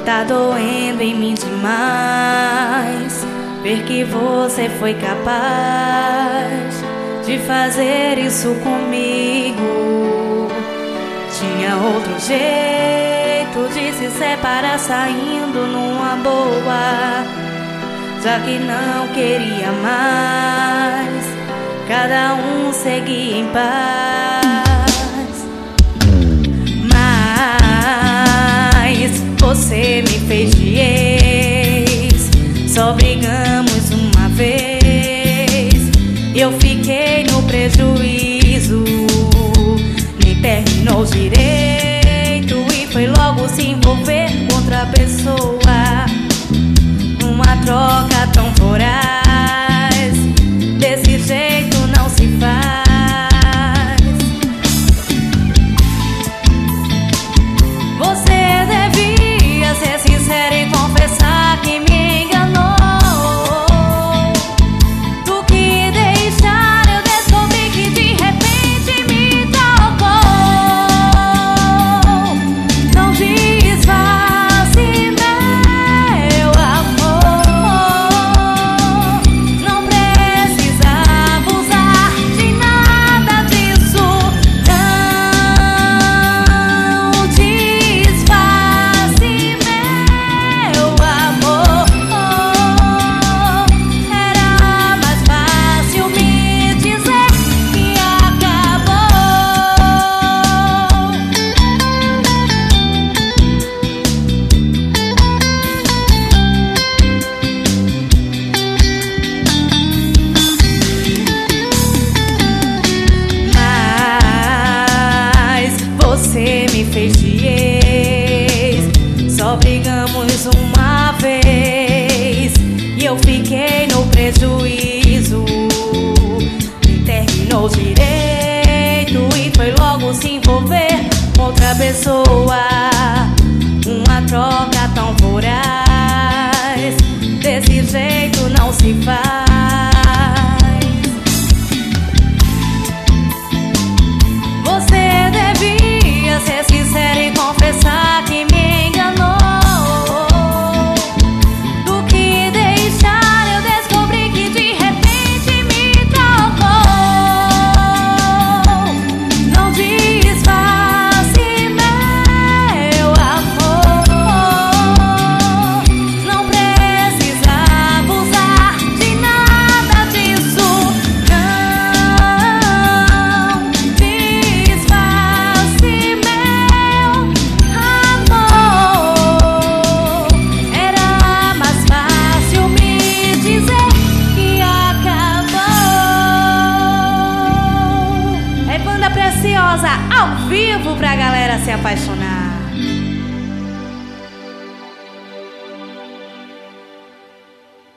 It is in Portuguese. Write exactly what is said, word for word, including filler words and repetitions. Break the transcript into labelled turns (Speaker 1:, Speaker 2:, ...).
Speaker 1: Tá doendo em mim demais ver que você foi capaz de fazer isso comigo. Tinha outro jeito de se separar saindo numa boa, já que não queria mais, cada um seguia em paz. Mas você me fez de ex, só brigamos uma vez, eu fiquei no prejuízo. Nem terminou direito e foi logo se envolver com outra pessoa, numa troca tão voraz. Desse jeito não se faz. Você devia ser sincero e confessar que me enganou. Do que deixar eu descobri que de repente me tocou. Não disfarce, meu amor, não precisa abusar de nada disso. Não disfarce, meu amor, era mais fácil me dizer que acabou. Mas você me fez de ex, só brigamos uma vez e eu fiquei no prejuízo. Nem terminou direito e foi logo se envolver com outra pessoa, uma troca tão voraz. Desse jeito não se faz. Você devia ser sincero e confessar que me enganou. Do que deixar eu descobri que de repente me tocou. Não disfarce, meu amor, não precisa abusar de nada disso. Não disfarce, meu amor, era mais fácil me dizer que acabou. É Banda Preciosa ao vivo pra galera se apaixonar.